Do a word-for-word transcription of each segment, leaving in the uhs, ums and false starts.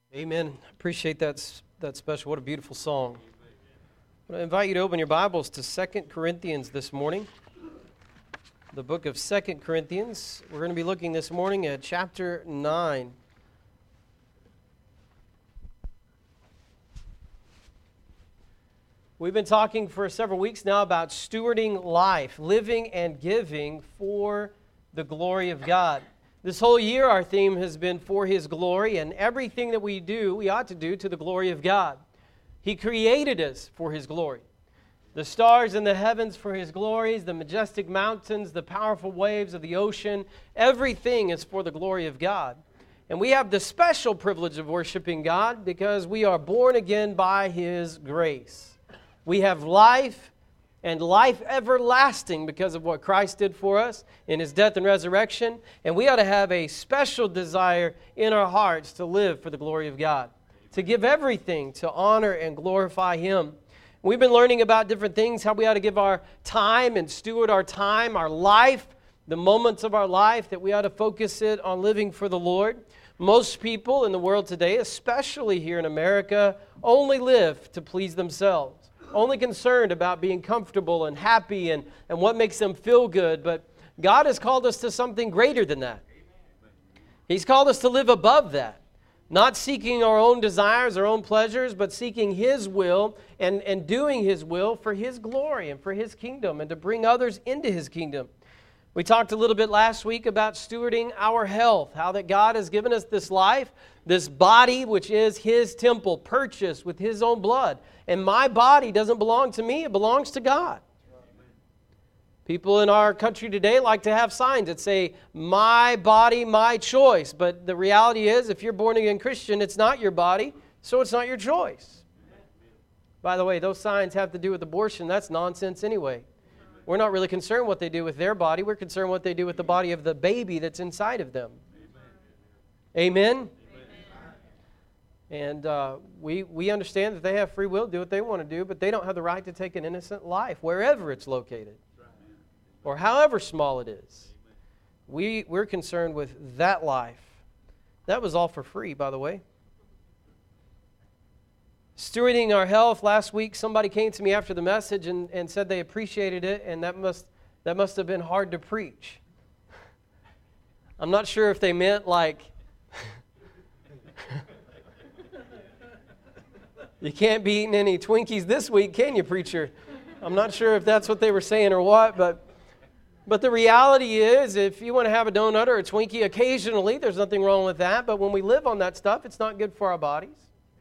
Amen. Appreciate that that special. What a beautiful song. I invite you to open your Bibles to Second Corinthians this morning. The book of Second Corinthians. We're going to be looking this morning at chapter nine. We've been talking for several weeks now about stewarding life, living and giving for the glory of God. This whole year our theme has been for His glory, and everything that we do, we ought to do to the glory of God. He created us for His glory. The stars in the heavens for His glories, the majestic mountains, the powerful waves of the ocean, everything is for the glory of God. And we have the special privilege of worshiping God because we are born again by His grace. We have life and life everlasting because of what Christ did for us in His death and resurrection. And we ought to have a special desire in our hearts to live for the glory of God, to give everything to honor and glorify Him. We've been learning about different things, how we ought to give our time and steward our time, our life, the moments of our life, that we ought to focus it on living for the Lord. Most people in the world today, especially here in America, only live to please themselves. Only concerned about being comfortable and happy and, and what makes them feel good. But God has called us to something greater than that. He's called us to live above that. Not seeking our own desires, our own pleasures, but seeking His will and, and doing His will for His glory and for His kingdom and to bring others into His kingdom. We talked a little bit last week about stewarding our health, how that God has given us this life, this body, which is His temple, purchased with His own blood. And my body doesn't belong to me, it belongs to God. People in our country today like to have signs that say, my body, my choice. But the reality is, if you're born again Christian, it's not your body, so it's not your choice. By the way, those signs have to do with abortion. That's nonsense anyway. We're not really concerned what they do with their body. We're concerned what they do with the body of the baby that's inside of them. Amen? Amen? And uh, we, we understand that they have free will to do what they want to do, but they don't have the right to take an innocent life, wherever it's located, or however small it is. We, we're concerned with that life. That was all for free, by the way. Stewarding our health. Last week, somebody came to me after the message and, and said they appreciated it, and that must that must have been hard to preach. I'm not sure if they meant like, you can't be eating any Twinkies this week, can you, preacher? I'm not sure if that's what they were saying or what, but but the reality is, if you want to have a donut or a Twinkie occasionally, there's nothing wrong with that, but when we live on that stuff, it's not good for our bodies.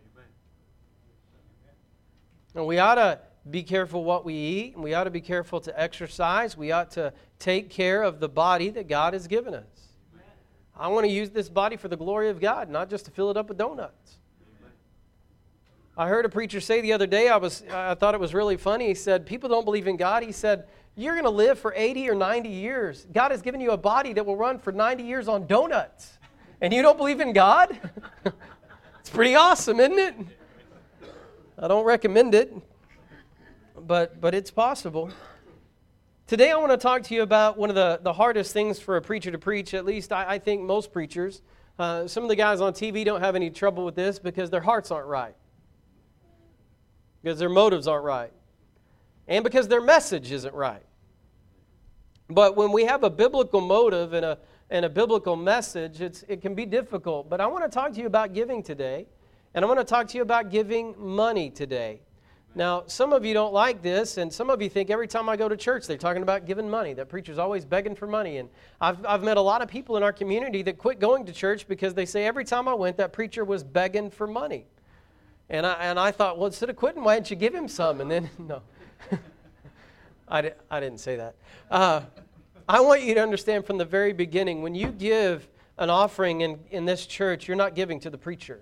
And we ought to be careful what we eat, and we ought to be careful to exercise. We ought to take care of the body that God has given us. Amen. I want to use this body for the glory of God, not just to fill it up with donuts. Amen. I heard a preacher say the other day, I was I thought it was really funny. He said, people don't believe in God. He said, you're going to live for eighty or ninety years. God has given you a body that will run for ninety years on donuts. And you don't believe in God? It's pretty awesome, isn't it? I don't recommend it, but but it's possible. Today I want to talk to you about one of the, the hardest things for a preacher to preach, at least I, I think most preachers. Uh, some of the guys on T V don't have any trouble with this because their hearts aren't right, because their motives aren't right, and because their message isn't right. But when we have a biblical motive and a, and a biblical message, it's it can be difficult. But I want to talk to you about giving today. And I want to talk to you about giving money today. Now, some of you don't like this, and some of you think every time I go to church, they're talking about giving money. That preacher's always begging for money. And I've, I've met a lot of people in our community that quit going to church because they say every time I went, that preacher was begging for money. And I, and I thought, well, instead of quitting, why didn't you give him some? And then, no. I, di- I didn't say that. Uh, I want you to understand from the very beginning, when you give an offering in, in this church, you're not giving to the preacher.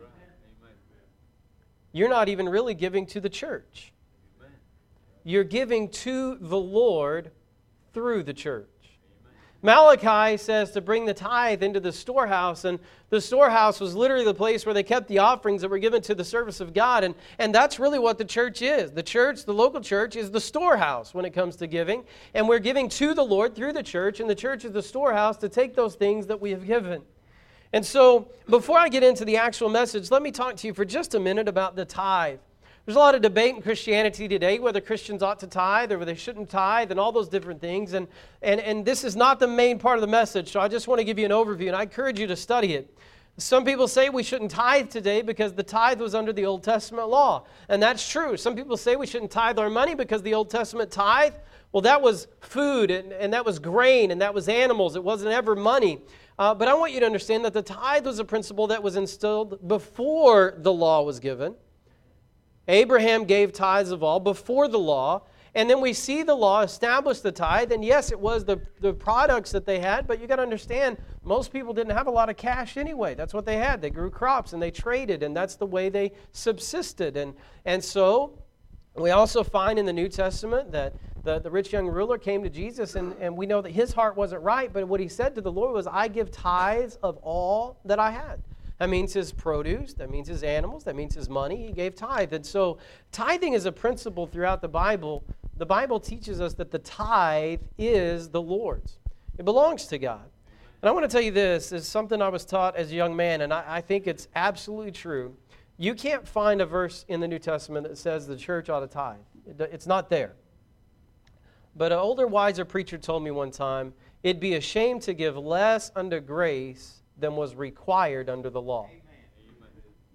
You're not even really giving to the church. Amen. You're giving to the Lord through the church. Amen. Malachi says to bring the tithe into the storehouse, and the storehouse was literally the place where they kept the offerings that were given to the service of God, and, and that's really what the church is. The church, the local church, is the storehouse when it comes to giving, and we're giving to the Lord through the church, and the church is the storehouse to take those things that we have given. And so, before I get into the actual message, let me talk to you for just a minute about the tithe. There's a lot of debate in Christianity today whether Christians ought to tithe or whether they shouldn't tithe and all those different things. And, and, and this is not the main part of the message, so I just want to give you an overview, and I encourage you to study it. Some people say we shouldn't tithe today because the tithe was under the Old Testament law. And that's true. Some people say we shouldn't tithe our money because the Old Testament tithe, well, that was food and, and that was grain and that was animals. It wasn't ever money. Uh, but I want you to understand that the tithe was a principle that was instilled before the law was given. Abraham gave tithes of all before the law. And then we see the law establish the tithe. And yes, it was the, the products that they had. But you got to understand, most people didn't have a lot of cash anyway. That's what they had. They grew crops and they traded. And that's the way they subsisted. And, and so we also find in the New Testament that the, the rich young ruler came to Jesus. And, and we know that his heart wasn't right. But what he said to the Lord was, I give tithes of all that I had. That means his produce, that means his animals, that means his money. He gave tithe. And so tithing is a principle throughout the Bible. The Bible teaches us that the tithe is the Lord's. It belongs to God. And I want to tell you this is something I was taught as a young man, and I, I think it's absolutely true. You can't find a verse in the New Testament that says the church ought to tithe. It, it's not there. But an older, wiser preacher told me one time, it'd be a shame to give less unto grace than was required under the law. Amen.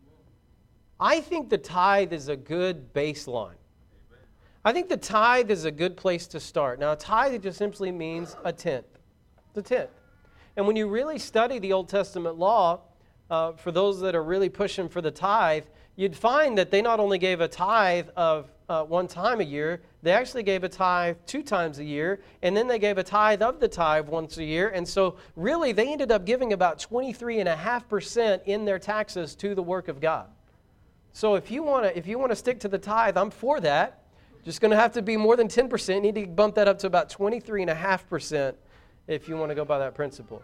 I think the tithe is a good baseline. Amen. I think the tithe is a good place to start. Now, a tithe just simply means a tenth. The tenth. And when you really study the Old Testament law, uh, for those that are really pushing for the tithe, you'd find that they not only gave a tithe of uh, one time a year, they actually gave a tithe two times a year, and then they gave a tithe of the tithe once a year. And so really they ended up giving about twenty-three point five percent in their taxes to the work of God. So if you want to if you want to stick to the tithe, I'm for that. Just going to have to be more than ten percent. You need to bump that up to about twenty-three point five percent if you want to go by that principle.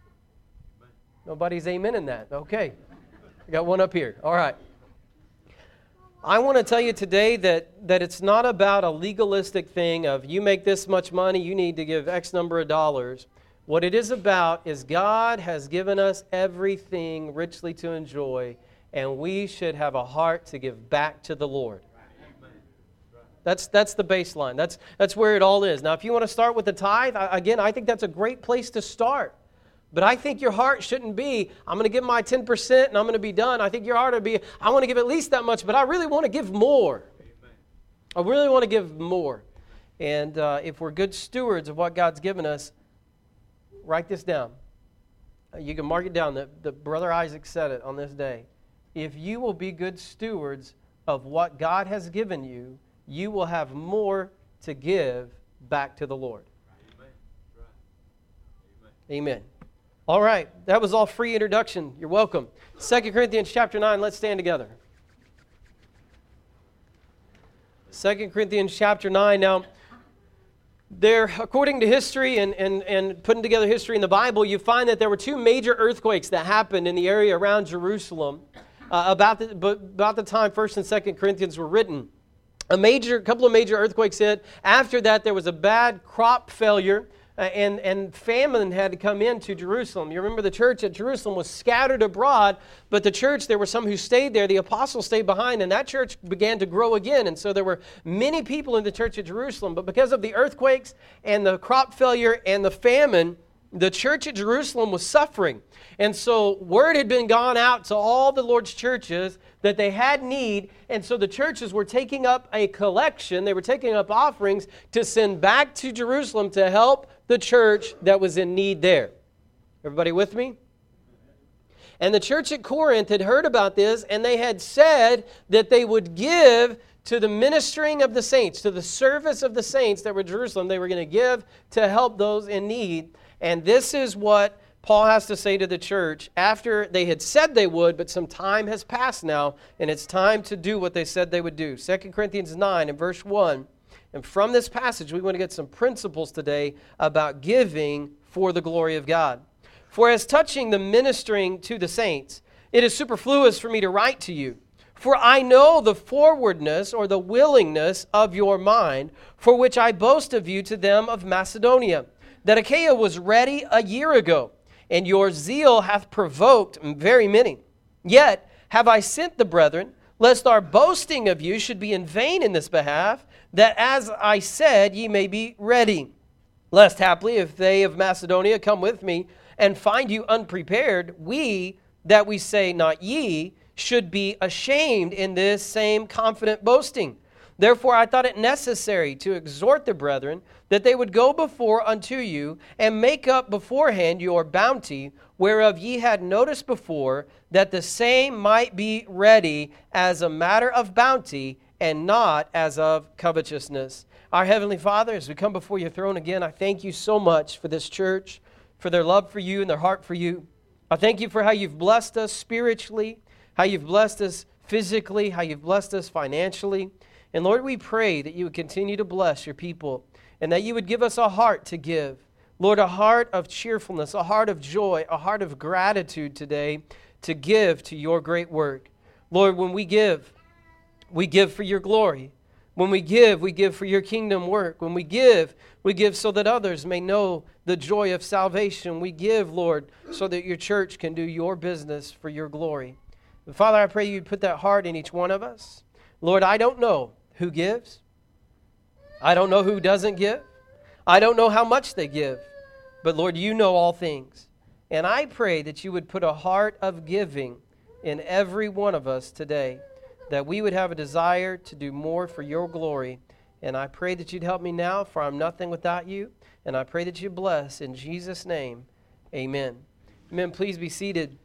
Nobody's amen in that. Okay. I got one up here. All right. I want to tell you today that, that it's not about a legalistic thing of you make this much money, you need to give X number of dollars. What it is about is God has given us everything richly to enjoy, and we should have a heart to give back to the Lord. That's, that's the baseline. That's, that's where it all is. Now, if you want to start with the tithe, I, again, I think that's a great place to start. But I think your heart shouldn't be, I'm going to give my ten percent and I'm going to be done. I think your heart would be, I want to give at least that much, but I really want to give more. Amen. I really want to give more. And uh, if we're good stewards of what God's given us, write this down. Uh, you can mark it down. The, the Brother Isaac said it on this day. If you will be good stewards of what God has given you, you will have more to give back to the Lord. Amen. Amen. Amen. All right, that was all free introduction. You're welcome. Second Corinthians chapter nine, let's stand together. Second Corinthians chapter nine. Now, there, according to history and, and, and putting together history in the Bible, you find that there were two major earthquakes that happened in the area around Jerusalem uh, about, the, about the time First and Second Corinthians were written. A major, couple of major earthquakes hit. After that, there was a bad crop failure. Uh, and, and famine had to come into Jerusalem. You remember the church at Jerusalem was scattered abroad, but the church, there were some who stayed there. The apostles stayed behind, and that church began to grow again. And so there were many people in the church at Jerusalem. But because of the earthquakes and the crop failure and the famine, the church at Jerusalem was suffering. And so word had been gone out to all the Lord's churches that they had need. And so the churches were taking up a collection. They were taking up offerings to send back to Jerusalem to help the church that was in need there. Everybody with me? And the church at Corinth had heard about this, and they had said that they would give to the ministering of the saints, to the service of the saints that were in Jerusalem. They were going to give to help those in need. And this is what Paul has to say to the church after they had said they would, but some time has passed now, and it's time to do what they said they would do. Second Corinthians nine and verse one. And from this passage, we want to get some principles today about giving for the glory of God. For as touching the ministering to the saints, it is superfluous for me to write to you. For I know the forwardness or the willingness of your mind, for which I boast of you to them of Macedonia, that Achaia was ready a year ago, and your zeal hath provoked very many. Yet have I sent the brethren, lest our boasting of you should be in vain in this behalf, that as I said, ye may be ready. Lest haply, if they of Macedonia come with me, and find you unprepared, we, that we say not ye, should be ashamed in this same confident boasting. Therefore I thought it necessary to exhort the brethren, that they would go before unto you, and make up beforehand your bounty, whereof ye had noticed before, that the same might be ready as a matter of bounty, and not as of covetousness. Our Heavenly Father, as we come before your throne again, I thank you so much for this church, for their love for you and their heart for you. I thank you for how you've blessed us spiritually, how you've blessed us physically, how you've blessed us financially. And Lord, we pray that you would continue to bless your people and that you would give us a heart to give. Lord, a heart of cheerfulness, a heart of joy, a heart of gratitude today to give to your great work. Lord, when we give, we give for your glory. When we give, we give for your kingdom work. When we give, we give so that others may know the joy of salvation. We give, Lord, so that your church can do your business for your glory. And Father, I pray you'd put that heart in each one of us. Lord, I don't know who gives. I don't know who doesn't give. I don't know how much they give. But Lord, you know all things. And I pray that you would put a heart of giving in every one of us today, that we would have a desire to do more for your glory. And I pray that you'd help me now, for I'm nothing without you. And I pray that you bless in Jesus' name. Amen. Amen. Please be seated.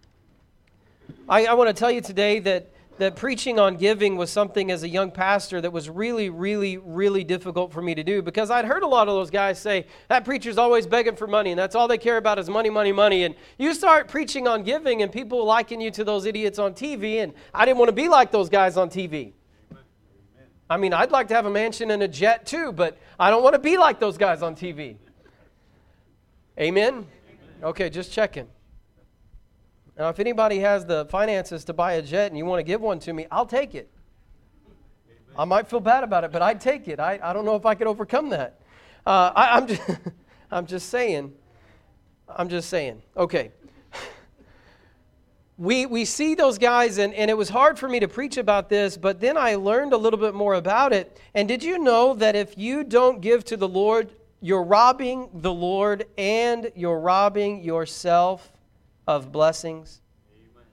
I, I want to tell you today that that preaching on giving was something as a young pastor that was really, really, really difficult for me to do, because I'd heard a lot of those guys say, that preacher's always begging for money, and that's all they care about is money, money, money. And you start preaching on giving, and people liken you to those idiots on T V, and I didn't want to be like those guys on T V. Amen. I mean, I'd like to have a mansion and a jet too, but I don't want to be like those guys on T V. Amen? Amen. Okay, just checking. Now, if anybody has the finances to buy a jet and you want to give one to me, I'll take it. Amen. I might feel bad about it, but I'd take it. I, I don't know if I could overcome that. Uh, I, I'm just, I'm just saying. I'm just saying. Okay. We we see those guys, and, and it was hard for me to preach about this, but then I learned a little bit more about it. And did you know that if you don't give to the Lord, you're robbing the Lord and you're robbing yourself of blessings? Amen.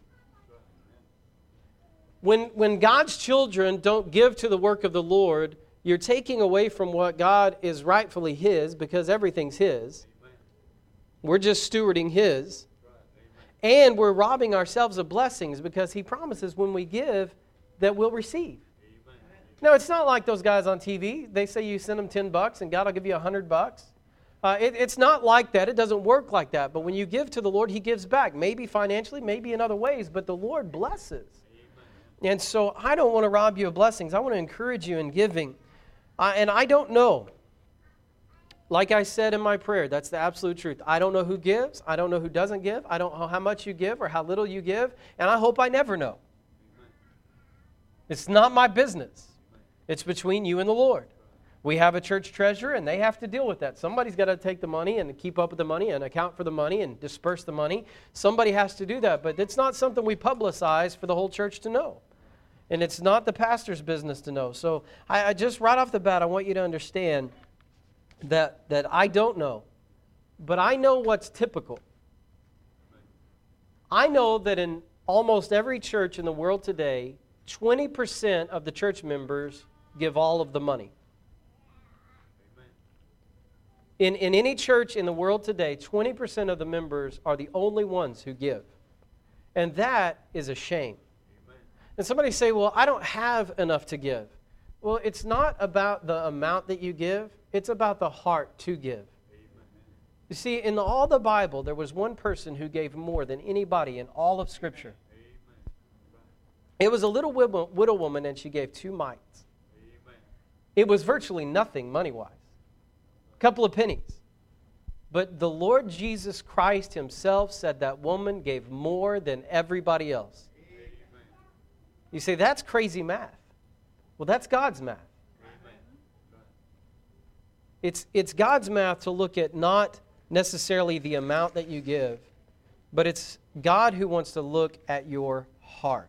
When, when God's children don't give to the work of the Lord, you're taking away from what God is rightfully His, because everything's His. Amen. We're just stewarding His. Right. And we're robbing ourselves of blessings, because He promises when we give that we'll receive. Amen. Now, it's not like those guys on T V. They say you send them ten bucks and God will give you a hundred bucks. Uh, it, it's not like that. It doesn't work like that. But when you give to the Lord, He gives back. Maybe financially, maybe in other ways, but the Lord blesses. Amen. And so I don't want to rob you of blessings. I want to encourage you in giving. Uh, and I don't know. Like I said in my prayer, that's the absolute truth. I don't know who gives. I don't know who doesn't give. I don't know how much you give or how little you give. And I hope I never know. Amen. It's not my business. It's between you and the Lord. We have a church treasurer, and they have to deal with that. Somebody's got to take the money and keep up with the money and account for the money and disperse the money. Somebody has to do that, but it's not something we publicize for the whole church to know. And it's not the pastor's business to know. So I, I just right off the bat, I want you to understand that, that I don't know, but I know what's typical. I know that in almost every church in the world today, twenty percent of the church members give all of the money. In, in any church in the world today, twenty percent of the members are the only ones who give. And that is a shame. Amen. And somebody say, well, I don't have enough to give. Well, it's not about the amount that you give. It's about the heart to give. Amen. You see, in the, all the Bible, there was one person who gave more than anybody in all of Scripture. Amen. It was a little widow, widow woman, and she gave two mites. Amen. It was virtually nothing money-wise. Couple of pennies. But the Lord Jesus Christ Himself said that woman gave more than everybody else. Amen. You say, that's crazy math. Well, that's God's math. Amen. It's, it's God's math to look at not necessarily the amount that you give, but it's God who wants to look at your heart.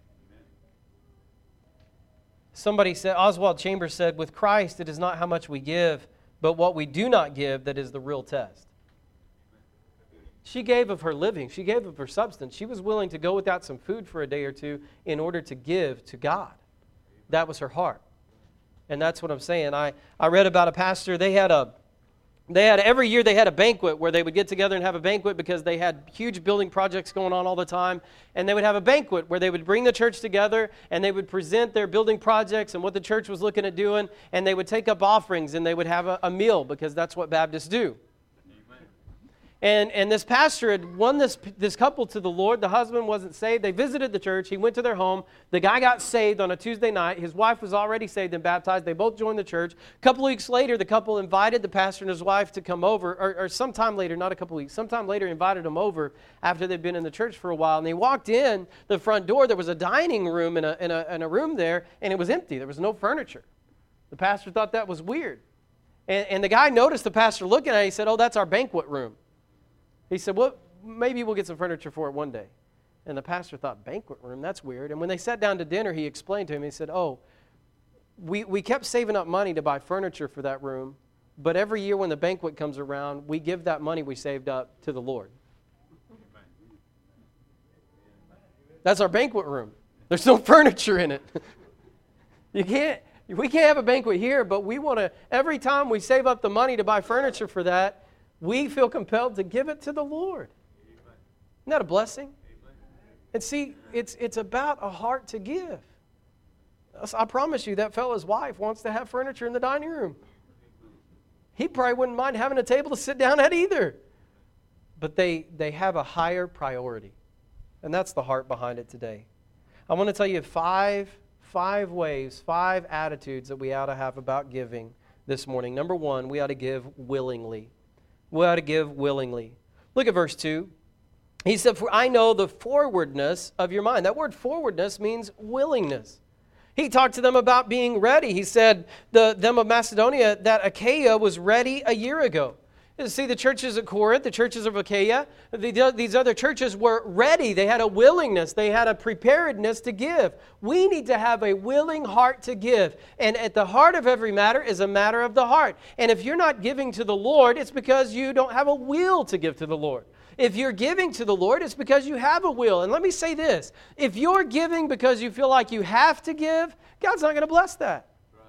Somebody said, Oswald Chambers said, with Christ, it is not how much we give, but what we do not give that is the real test. She gave of her living. She gave of her substance. She was willing to go without some food for a day or two in order to give to God. That was her heart. And that's what I'm saying. I, I read about a pastor. They had a They had every year they had a banquet where they would get together and have a banquet because they had huge building projects going on all the time. And they would have a banquet where they would bring the church together and they would present their building projects and what the church was looking at doing. And they would take up offerings and they would have a, a meal because that's what Baptists do. And and this pastor had won this this couple to the Lord. The husband wasn't saved. They visited the church. He went to their home. The guy got saved on a Tuesday night. His wife was already saved and baptized. They both joined the church. A couple of weeks later, the couple invited the pastor and his wife to come over, or, or sometime later, not a couple of weeks, sometime later invited them over after they'd been in the church for a while. And they walked in the front door. There was a dining room and a, and a, and a room there, and it was empty. There was no furniture. The pastor thought that was weird. And, and the guy noticed the pastor looking at it. He said, "Oh, that's our banquet room." He said, well, maybe we'll get some furniture for it one day. And the pastor thought, banquet room, that's weird. And when they sat down to dinner, he explained to him, he said, oh, we, we kept saving up money to buy furniture for that room, but every year when the banquet comes around, we give that money we saved up to the Lord. That's our banquet room. There's no furniture in it. You can't, we can't have a banquet here, but we want to, every time we save up the money to buy furniture for that, we feel compelled to give it to the Lord. Isn't that a blessing? And see, it's it's about a heart to give. I promise you, that fellow's wife wants to have furniture in the dining room. He probably wouldn't mind having a table to sit down at either. But they, they have a higher priority. And that's the heart behind it today. I want to tell you five, five ways, five attitudes that we ought to have about giving this morning. Number one, we ought to give willingly. We ought to give willingly. Look at verse two. He said, for I know the forwardness of your mind. That word forwardness means willingness. He talked to them about being ready. He said, the them of Macedonia, that Achaia was ready a year ago. See, the churches at Corinth, the churches of Achaia, the, these other churches were ready. They had a willingness. They had a preparedness to give. We need to have a willing heart to give. And at the heart of every matter is a matter of the heart. And if you're not giving to the Lord, it's because you don't have a will to give to the Lord. If you're giving to the Lord, it's because you have a will. And let me say this. If you're giving because you feel like you have to give, God's not going to bless that.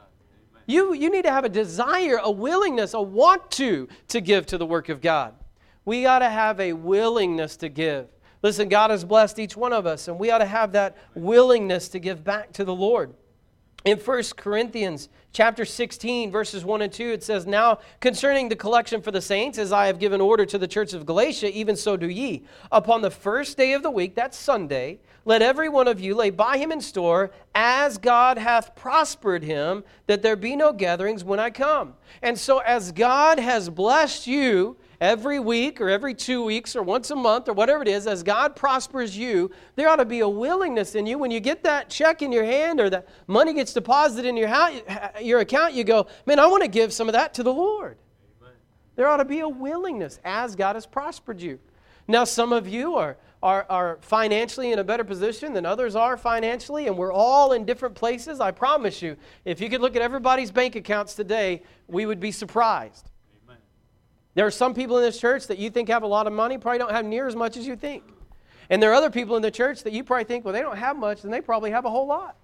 You, you need to have a desire, a willingness, a want to, to give to the work of God. We got to have a willingness to give. Listen, God has blessed each one of us, and we ought to have that willingness to give back to the Lord. In First Corinthians chapter sixteen, verses one and two, it says, now concerning the collection for the saints, as I have given order to the church of Galatia, even so do ye. Upon the first day of the week, that's Sunday, let every one of you lay by him in store, as God hath prospered him, that there be no gatherings when I come. And so as God has blessed you every week or every two weeks or once a month or whatever it is, as God prospers you, there ought to be a willingness in you. When you get that check in your hand or that money gets deposited in your house, your account, you go, man, I want to give some of that to the Lord. Amen. There ought to be a willingness as God has prospered you. Now, some of you are, are, are financially in a better position than others are financially, and we're all in different places. I promise you, if you could look at everybody's bank accounts today, we would be surprised. There are some people in this church that you think have a lot of money, probably don't have near as much as you think. And there are other people in the church that you probably think, well, they don't have much, and they probably have a whole lot.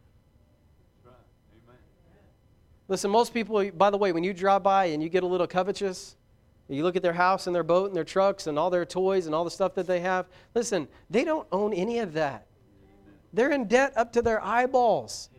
Right. Amen. Listen, most people, by the way, when you drive by and you get a little covetous, you look at their house and their boat and their trucks and all their toys and all the stuff that they have, listen, they don't own any of that. They're in debt up to their eyeballs.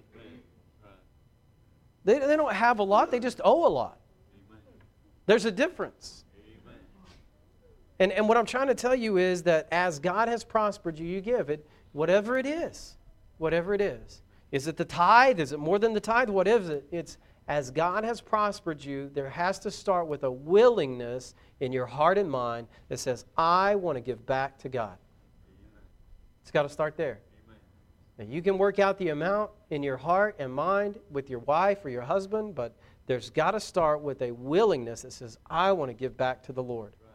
They, they don't have a lot, they just owe a lot. There's a difference. Amen. And, and what I'm trying to tell you is that as God has prospered you, you give it, whatever it is, whatever it is. Is it the tithe? Is it more than the tithe? What is it? It's as God has prospered you, there has to start with a willingness in your heart and mind that says, I want to give back to God. Amen. It's got to start there. Amen. Now, you can work out the amount in your heart and mind with your wife or your husband, but there's got to start with a willingness that says, I want to give back to the Lord. Right.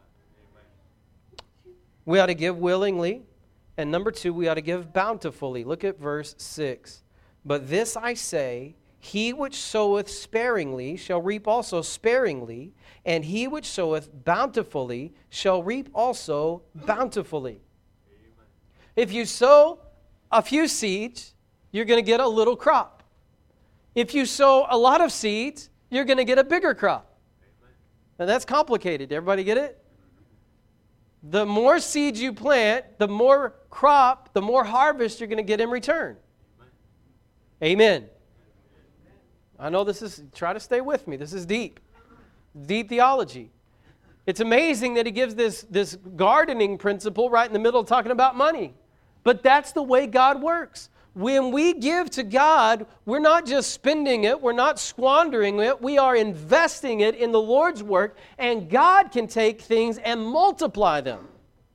We ought to give willingly. And number two, we ought to give bountifully. Look at verse six. But this I say, he which soweth sparingly shall reap also sparingly, and he which soweth bountifully shall reap also bountifully. Amen. If you sow a few seeds, you're going to get a little crop. If you sow a lot of seeds, you're going to get a bigger crop. Amen. Now that's complicated. Everybody get it? The more seeds you plant, the more crop, the more harvest you're going to get in return. Amen. Amen. I know this is, try to stay with me. This is deep. Deep theology. It's amazing that he gives this, this gardening principle right in the middle of talking about money. But that's the way God works. When we give to God, we're not just spending it, we're not squandering it, we are investing it in the Lord's work, and God can take things and multiply them.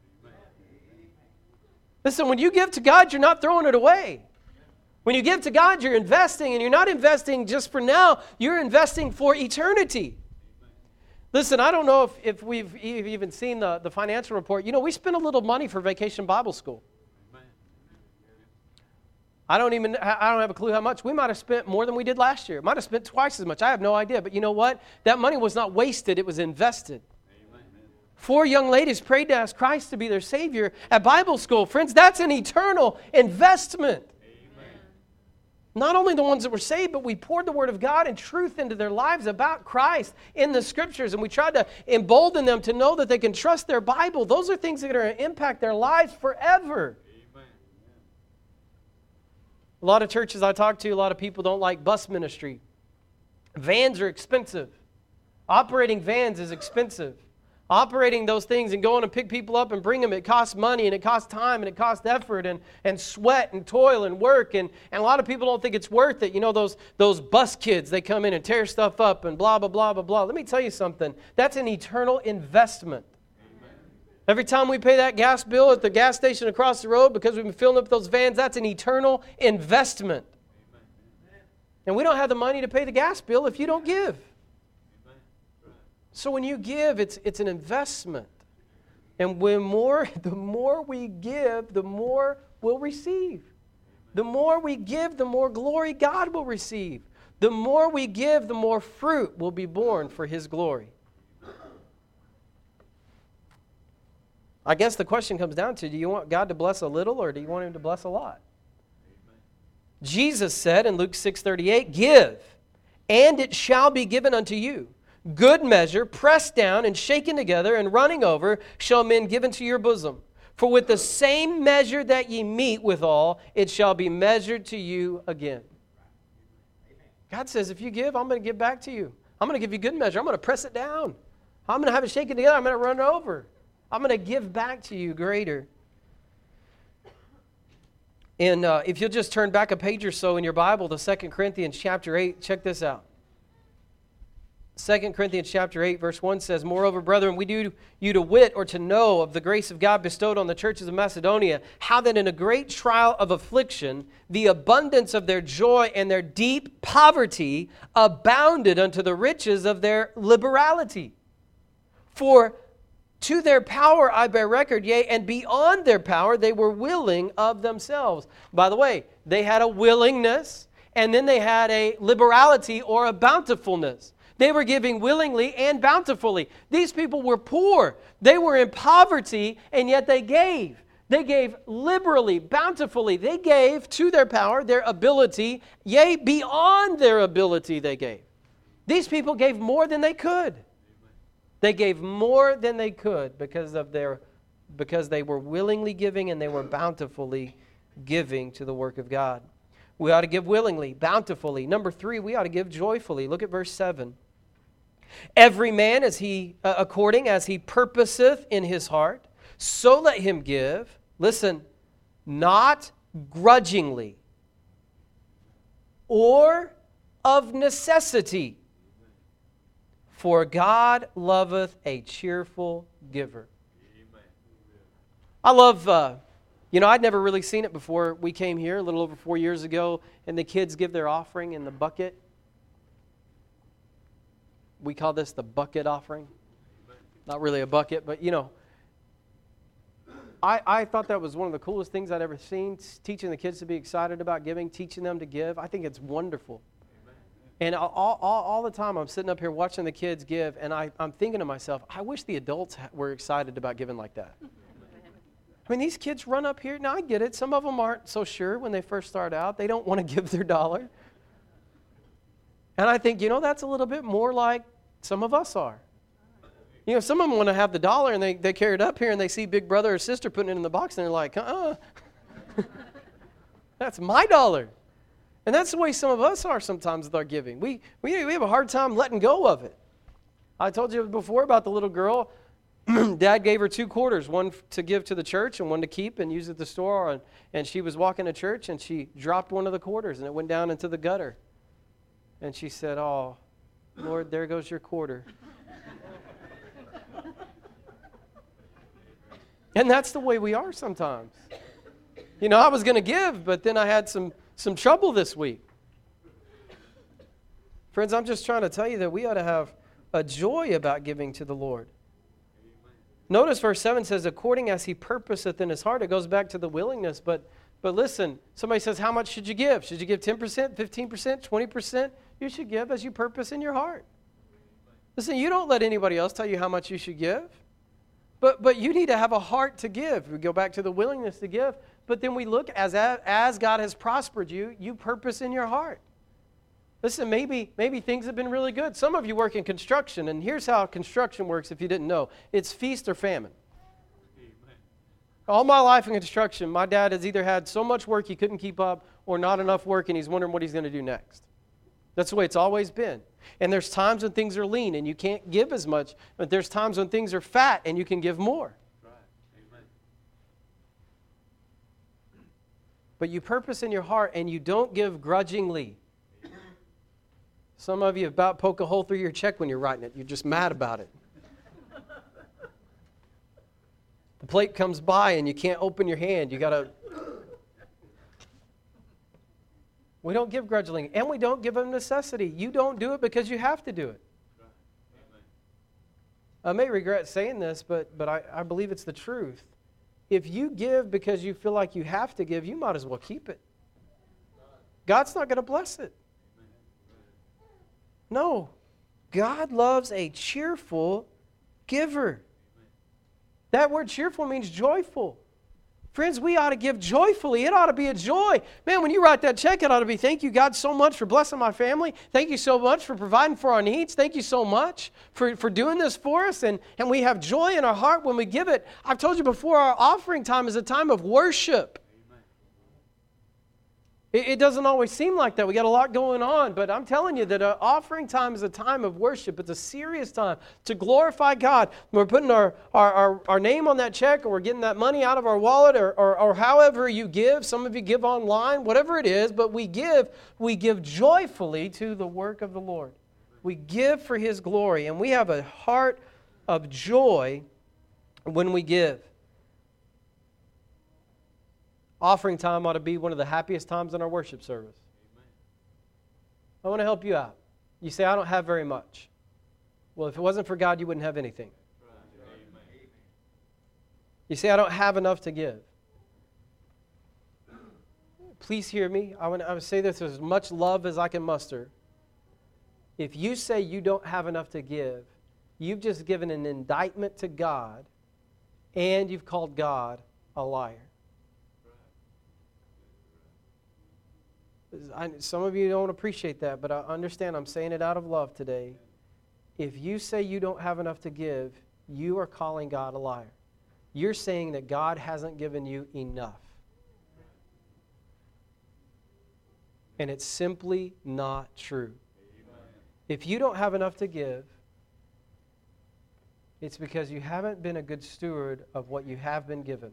Listen, when you give to God, you're not throwing it away. When you give to God, you're investing, and you're not investing just for now, you're investing for eternity. Listen, I don't know if, if we've even seen the, the financial report. You know, we spend a little money for Vacation Bible School. I don't even, I don't have a clue how much. We might have spent more than we did last year. Might have spent twice as much. I have no idea. But you know what? That money was not wasted. It was invested. Amen. Four young ladies prayed to ask Christ to be their Savior at Bible school. Friends, that's an eternal investment. Amen. Not only the ones that were saved, but we poured the Word of God and truth into their lives about Christ in the Scriptures. And we tried to embolden them to know that they can trust their Bible. Those are things that are going to impact their lives forever. A lot of churches I talk to, a lot of people don't like bus ministry. Vans are expensive. Operating vans is expensive. Operating those things and going and pick people up and bring them, it costs money and it costs time and it costs effort and, and sweat and toil and work. And, and a lot of people don't think it's worth it. You know, those, those bus kids, they come in and tear stuff up and blah, blah, blah, blah, blah. Let me tell you something. That's an eternal investment. Every time we pay that gas bill at the gas station across the road because we've been filling up those vans, that's an eternal investment. Amen. And we don't have the money to pay the gas bill if you don't give. Amen. So when you give, it's, it's an investment. And when more, the more we give, the more we'll receive. The more we give, the more glory God will receive. The more we give, the more fruit will be born for His glory. I guess the question comes down to, do you want God to bless a little or do you want Him to bless a lot? Amen. Jesus said in Luke six thirty-eight, give, and it shall be given unto you. Good measure, pressed down and shaken together and running over, shall men give into your bosom. For with the same measure that ye meet withal, it shall be measured to you again. Amen. God says, if you give, I'm going to give back to you. I'm going to give you good measure. I'm going to press it down. I'm going to have it shaken together. I'm going to run it over. I'm going to give back to you greater. And uh, if you'll just turn back a page or so in your Bible to Second Corinthians chapter eight, check this out. Second Corinthians chapter eight, verse one says, moreover, brethren, we do you to wit or to know of the grace of God bestowed on the churches of Macedonia, how that in a great trial of affliction, the abundance of their joy and their deep poverty abounded unto the riches of their liberality. For to their power I bear record, yea, and beyond their power they were willing of themselves. By the way, they had a willingness, and then they had a liberality or a bountifulness. They were giving willingly and bountifully. These people were poor. They were in poverty, and yet they gave. They gave liberally, bountifully. They gave to their power, their ability, yea, beyond their ability they gave. These people gave more than they could. They gave more than they could because of their, because they were willingly giving and they were bountifully giving to the work of God. We ought to give willingly, bountifully. Number three, we ought to give joyfully. Look at verse seven. Every man as he, uh, according as he purposeth in his heart, so let him give. Listen, not grudgingly or of necessity. For God loveth a cheerful giver. Amen. I love, uh, you know, I'd never really seen it before we came here a little over four years ago, and the kids give their offering in the bucket. We call this the bucket offering. Not really a bucket, but, you know. I, I thought that was one of the coolest things I'd ever seen, teaching the kids to be excited about giving, teaching them to give. I think it's wonderful. And all, all, all the time I'm sitting up here watching the kids give, and I, I'm thinking to myself, I wish the adults were excited about giving like that. I mean, these kids run up here. Now, I get it. Some of them aren't so sure when they first start out. They don't want to give their dollar. And I think, you know, that's a little bit more like some of us are. You know, some of them want to have the dollar, and they, they carry it up here, and they see big brother or sister putting it in the box, and they're like, uh-uh. That's my dollar. And that's the way some of us are sometimes with our giving. We, we, we have a hard time letting go of it. I told you before about the little girl. Dad gave her two quarters, one to give to the church and one to keep and use at the store. And, and she was walking to church, and she dropped one of the quarters, and it went down into the gutter. And she said, oh, Lord, there goes your quarter. And that's the way we are sometimes. You know, I was going to give, but then I had some, some trouble this week. Friends, I'm just trying to tell you that we ought to have a joy about giving to the Lord. Notice verse seven says, according as he purposeth in his heart. It goes back to the willingness. But, but listen, somebody says, how much should you give? Should you give ten percent, fifteen percent, twenty percent? You should give as you purpose in your heart. Listen, you don't let anybody else tell you how much you should give. But but you need to have a heart to give. We go back to the willingness to give. But then we look, as as God has prospered you, you purpose in your heart. Listen, maybe maybe things have been really good. Some of you work in construction, and here's how construction works if you didn't know. It's feast or famine. Amen. All my life in construction, my dad has either had so much work he couldn't keep up or not enough work, and he's wondering what he's going to do next. That's the way it's always been. And there's times when things are lean and you can't give as much, but there's times when things are fat and you can give more. Right. Amen. But you purpose in your heart and you don't give grudgingly. Amen. Some of you about poke a hole through your check when you're writing it. You're just mad about it. The plate comes by and you can't open your hand. You got to... We don't give grudgingly, and we don't give of necessity. You don't do it because you have to do it. Amen. I may regret saying this, but, but I, I believe it's the truth. If you give because you feel like you have to give, you might as well keep it. God's not going to bless it. No. God loves a cheerful giver. That word cheerful means joyful. Friends, we ought to give joyfully. It ought to be a joy. Man, when you write that check, it ought to be, thank you, God, so much for blessing my family. Thank you so much for providing for our needs. Thank you so much for, for doing this for us. And, and we have joy in our heart when we give it. I've told you before, our offering time is a time of worship. It doesn't always seem like that. We got a lot going on, but I'm telling you that uh, offering time is a time of worship. It's a serious time to glorify God. We're putting our, our, our, our name on that check, or we're getting that money out of our wallet, or, or, or however you give. Some of you give online, whatever it is, but we give, we give joyfully to the work of the Lord. We give for His glory, and we have a heart of joy when we give. Offering time ought to be one of the happiest times in our worship service. Amen. I want to help you out. You say, I don't have very much. Well, if it wasn't for God, you wouldn't have anything. Right. You say, I don't have enough to give. Please hear me. I want to say this with as much love as I can muster. If you say you don't have enough to give, you've just given an indictment to God, and you've called God a liar. I, some of you don't appreciate that, but I understand I'm saying it out of love today. If you say you don't have enough to give, you are calling God a liar. You're saying that God hasn't given you enough. And it's simply not true. If you don't have enough to give, it's because you haven't been a good steward of what you have been given.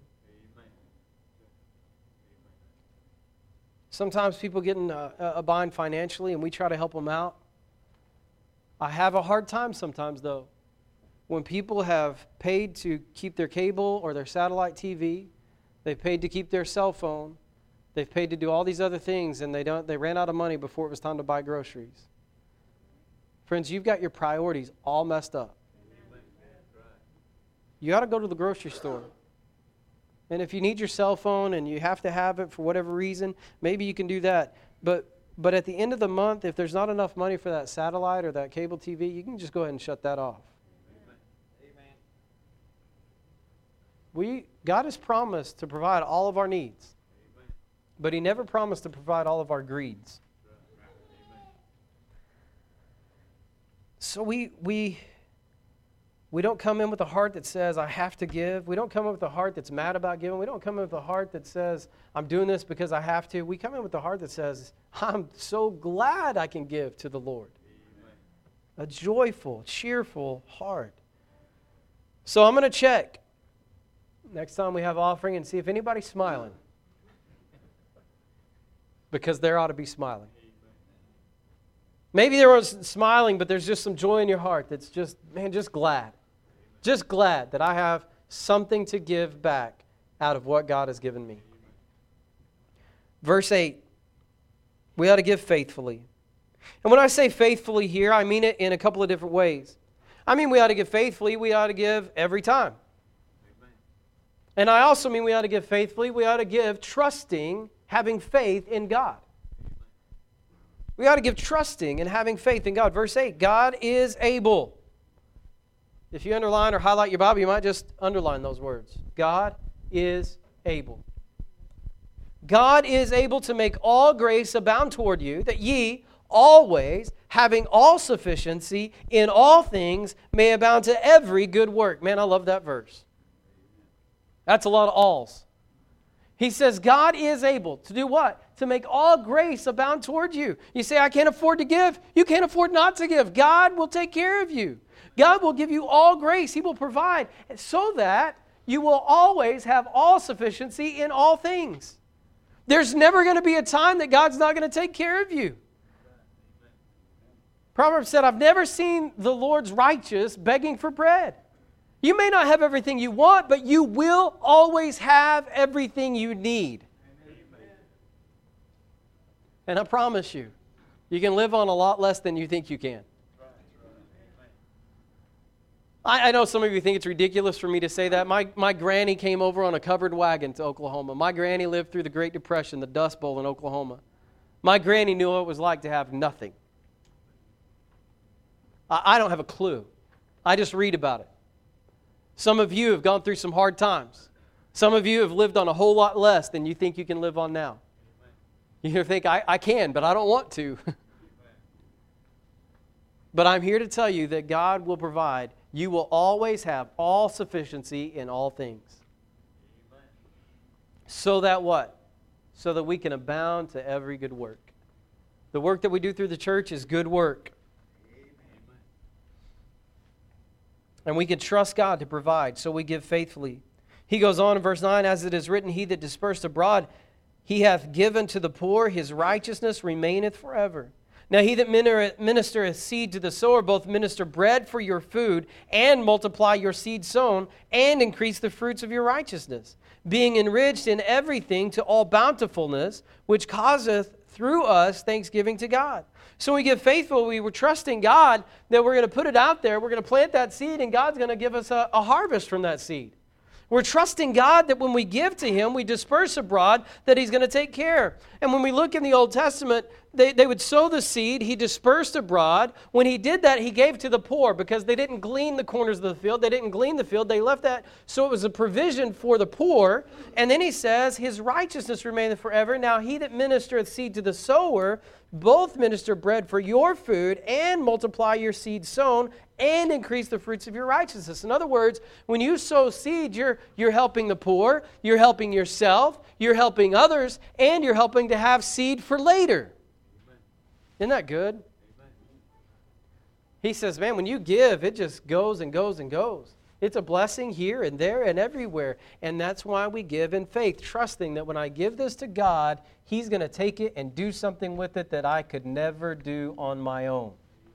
Sometimes people get in a, a bind financially, and we try to help them out. I have a hard time sometimes, though, when people have paid to keep their cable or their satellite T V, they've paid to keep their cell phone, they've paid to do all these other things, and they don't. They ran out of money before it was time to buy groceries. Friends, you've got your priorities all messed up. You ought to go to the grocery store. And if you need your cell phone and you have to have it for whatever reason, maybe you can do that. But but at the end of the month, if there's not enough money for that satellite or that cable T V, you can just go ahead and shut that off. Amen. We God has promised to provide all of our needs, Amen. but He never promised to provide all of our greeds. Amen. So we we we don't come in with a heart that says, I have to give. We don't come in with a heart that's mad about giving. We don't come in with a heart that says, I'm doing this because I have to. We come in with a heart that says, I'm so glad I can give to the Lord. Amen. A joyful, cheerful heart. So I'm going to check next time we have offering and see if anybody's smiling. Because there ought to be smiling. Maybe there was smiling, but there's just some joy in your heart that's just, man, just glad. Just glad that I have something to give back out of what God has given me. Verse eight, we ought to give faithfully. And when I say faithfully here, I mean it in a couple of different ways. I mean we ought to give faithfully, we ought to give every time. Amen. And I also mean we ought to give faithfully, we ought to give trusting, having faith in God. We ought to give trusting and having faith in God. Verse eight, God is able. If you underline or highlight your Bible, you might just underline those words. God is able. God is able to make all grace abound toward you, that ye always, having all sufficiency in all things, may abound to every good work. Man, I love that verse. That's a lot of alls. He says God is able to do what? To make all grace abound toward you. You say, I can't afford to give. You can't afford not to give. God will take care of you. God will give you all grace. He will provide so that you will always have all sufficiency in all things. There's never going to be a time that God's not going to take care of you. Proverbs said, I've never seen the Lord's righteous begging for bread. You may not have everything you want, but you will always have everything you need. And I promise you, you can live on a lot less than you think you can. I, I know some of you think it's ridiculous for me to say that. My, my granny came over on a covered wagon to Oklahoma. My granny lived through the Great Depression, the Dust Bowl in Oklahoma. My granny knew what it was like to have nothing. I, I don't have a clue. I just read about it. Some of you have gone through some hard times. Some of you have lived on a whole lot less than you think you can live on now. You think, I, I can, but I don't want to. But I'm here to tell you that God will provide. You will always have all sufficiency in all things. Amen. So that what? So that we can abound to every good work. The work that we do through the church is good work. Amen. And we can trust God to provide, so we give faithfully. He goes on in verse nine, as it is written, He that dispersed abroad, He hath given to the poor, His righteousness remaineth forever. Now he that ministereth seed to the sower, both minister bread for your food, and multiply your seed sown, and increase the fruits of your righteousness, being enriched in everything to all bountifulness, which causeth through us thanksgiving to God. So we give faithful, we were trusting God that we're going to put it out there, we're going to plant that seed, and God's going to give us a, a harvest from that seed. We're trusting God that when we give to Him, we disperse abroad, that He's going to take care. And when we look in the Old Testament, they, they would sow the seed, He dispersed abroad. When He did that, He gave to the poor because they didn't glean the corners of the field. They didn't glean the field. They left that. So it was a provision for the poor. And then He says, His righteousness remaineth forever. Now He that ministereth seed to the sower, both minister bread for your food and multiply your seed sown and increase the fruits of your righteousness. In other words, when you sow seed, you're, you're helping the poor, you're helping yourself, you're helping others, and you're helping to have seed for later. Amen. Isn't that good? Amen. He says, man, when you give, it just goes and goes and goes. It's a blessing here and there and everywhere. And that's why we give in faith, trusting that when I give this to God, He's going to take it and do something with it that I could never do on my own.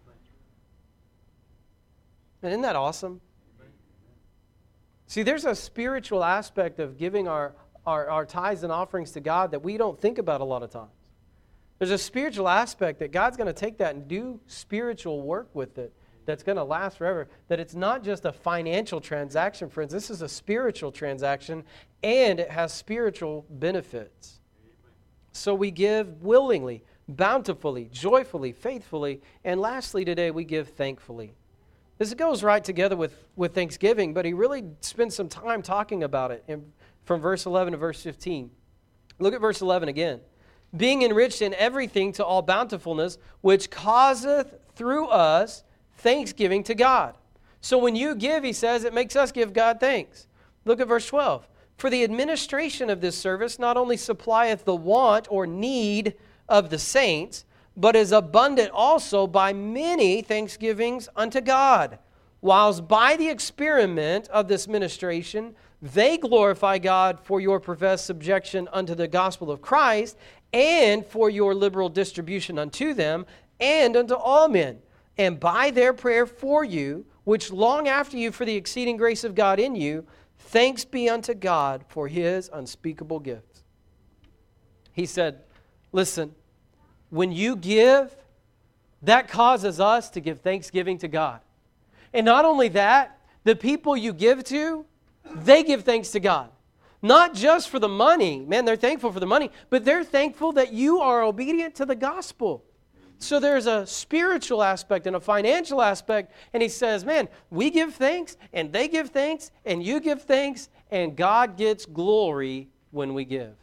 And isn't that awesome? Amen. See, there's a spiritual aspect of giving our, our, our tithes and offerings to God that we don't think about a lot of times. There's a spiritual aspect that God's going to take that and do spiritual work with it. that's going to last forever. That it's not just a financial transaction, friends. This is a spiritual transaction, and it has spiritual benefits. So we give willingly, bountifully, joyfully, faithfully, and lastly today we give thankfully. This goes right together with, with Thanksgiving, but he really spends some time talking about it in, from verse eleven to verse fifteen. Look at verse eleven again. Being enriched in everything to all bountifulness, which causeth through us thanksgiving to God. So when you give, he says, it makes us give God thanks. Look at verse twelve. For the administration of this service not only supplieth the want or need of the saints, but is abundant also by many thanksgivings unto God, whilst by the experiment of this ministration they glorify God for your professed subjection unto the gospel of Christ, and for your liberal distribution unto them, and unto all men, and by their prayer for you, which long after you for the exceeding grace of God in you, thanks be unto God for his unspeakable gifts. He said, listen, when you give, that causes us to give thanksgiving to God. And not only that, the people you give to, they give thanks to God. Not just for the money. Man, they're thankful for the money, but they're thankful that you are obedient to the gospel. So there's a spiritual aspect and a financial aspect. And he says, man, we give thanks, and they give thanks, and you give thanks, and God gets glory when we give.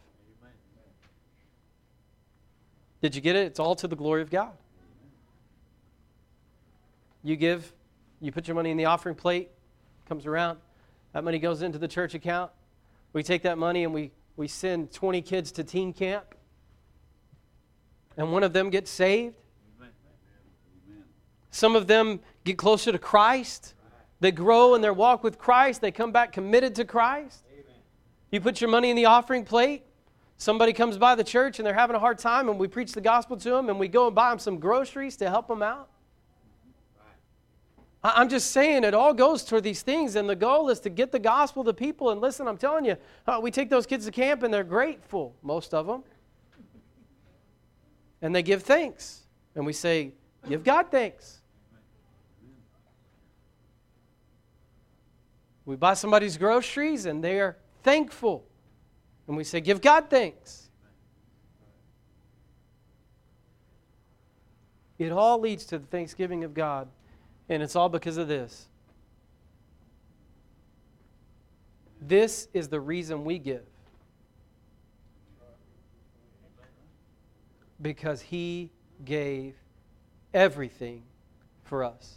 Did you get it? It's all to the glory of God. You give, you put your money in the offering plate, comes around, that money goes into the church account. We take that money and we, we send twenty kids to teen camp. And one of them gets saved. Amen. Some of them get closer to Christ. They grow in their walk with Christ. They come back committed to Christ. Amen. You put your money in the offering plate. Somebody comes by the church and they're having a hard time, and we preach the gospel to them, and we go and buy them some groceries to help them out. I'm just saying it all goes toward these things, and the goal is to get the gospel to people. And listen, I'm telling you, uh, we take those kids to camp and they're grateful, most of them. And they give thanks. And we say, give God thanks. We buy somebody's groceries and they are thankful. And we say, give God thanks. It all leads to the thanksgiving of God. And it's all because of this. This is the reason we give. Because he gave everything for us.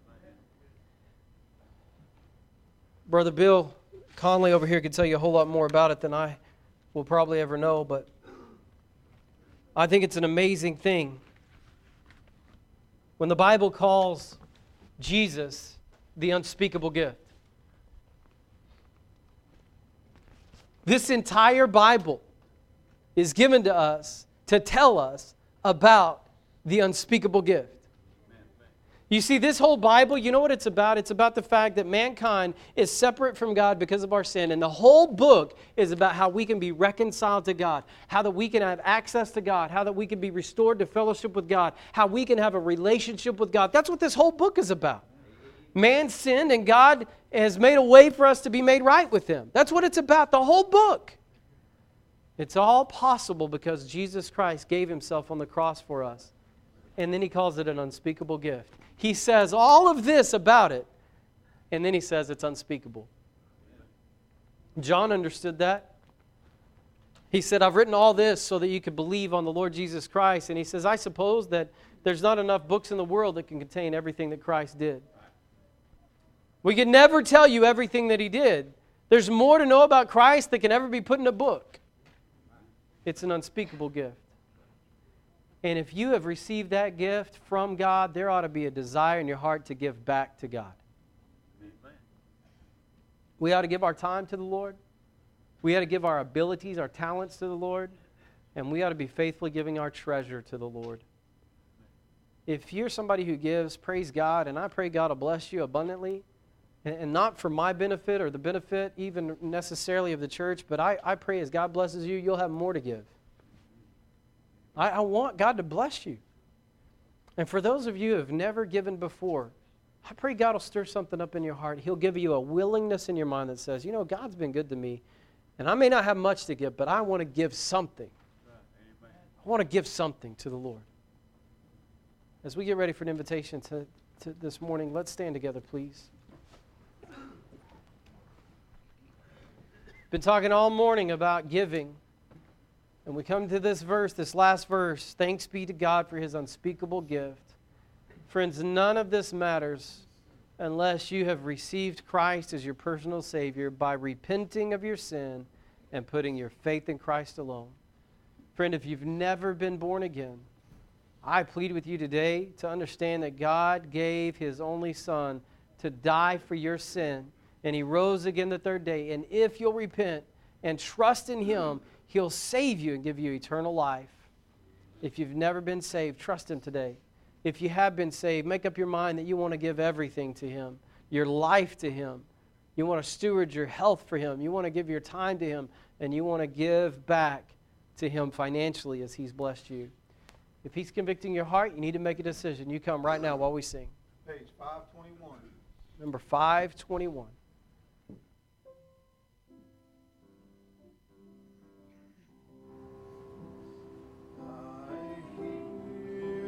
Brother Bill Conley over here could tell you a whole lot more about it than I will probably ever know, but I think it's an amazing thing. When the Bible calls Jesus the unspeakable gift. This entire Bible is given to us to tell us about the unspeakable gift. You see, this whole Bible, you know what it's about? It's about the fact that mankind is separate from God because of our sin. And the whole book is about how we can be reconciled to God, how that we can have access to God, how that we can be restored to fellowship with God, how we can have a relationship with God. That's what this whole book is about. Man sinned and God has made a way for us to be made right with Him. That's what it's about, the whole book. It's all possible because Jesus Christ gave Himself on the cross for us. And then He calls it an unspeakable gift. He says all of this about it, and then He says it's unspeakable. John understood that. He said, I've written all this so that you could believe on the Lord Jesus Christ. And he says, I suppose that there's not enough books in the world that can contain everything that Christ did. We could never tell you everything that He did. There's more to know about Christ than can ever be put in a book. It's an unspeakable gift. And if you have received that gift from God, there ought to be a desire in your heart to give back to God. Amen. We ought to give our time to the Lord. We ought to give our abilities, our talents to the Lord. And we ought to be faithfully giving our treasure to the Lord. If you're somebody who gives, praise God, and I pray God will bless you abundantly. And not for my benefit or the benefit even necessarily of the church, but I, I pray as God blesses you, you'll have more to give. I, I want God to bless you. And for those of you who have never given before, I pray God will stir something up in your heart. He'll give you a willingness in your mind that says, you know, God's been good to me, and I may not have much to give, but I want to give something. I want to give something to the Lord. As we get ready for an invitation to, to this morning, let's stand together, please. Been talking all morning about giving. And we come to this verse, this last verse, thanks be to God for His unspeakable gift. Friends, none of this matters unless you have received Christ as your personal Savior by repenting of your sin and putting your faith in Christ alone. Friend, if you've never been born again, I plead with you today to understand that God gave His only Son to die for your sin, and He rose again the third day. And if you'll repent and trust in Him, He'll save you and give you eternal life. If you've never been saved, trust Him today. If you have been saved, make up your mind that you want to give everything to Him, your life to Him. You want to steward your health for Him. You want to give your time to Him, and you want to give back to Him financially as He's blessed you. If He's convicting your heart, you need to make a decision. You come right now while we sing. Page five twenty-one. Number five twenty-one.